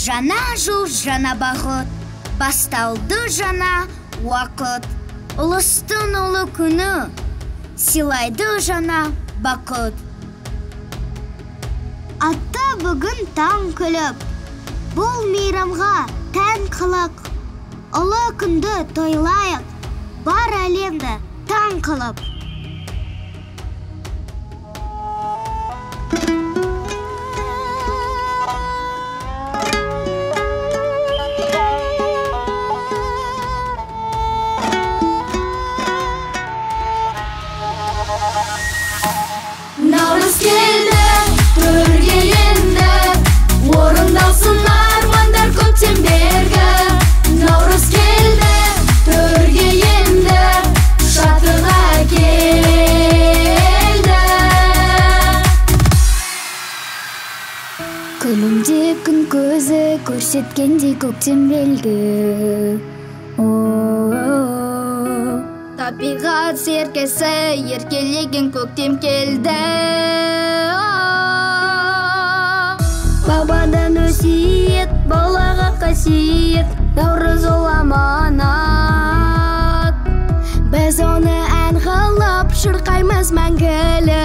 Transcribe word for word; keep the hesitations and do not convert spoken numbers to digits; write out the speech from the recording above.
Жаңа жыл, жаңа бақыт, басталды жаңа уақыт. Ұлыстың ұлы күні, сыйлайды жаңа бақыт. Атта бүгін таң күліп, бұл мейрамға тән қылық. Ұлы күнді тойлайық, бар әлемді таң қылып. Наурыз келді, төрге енді, орындалсын армандар көптен бергі. Наурыз келді, төрге енді, шатыға келді. Күлімдеп күн көзі көрсеткендей көктем белгі. Табиғат серкесі еркелеген көктем келді. Бабадан өсиет, балаға қасиет, наурыз ол аманат. Біз оны ән қылып шырқаймыз мәңгілік.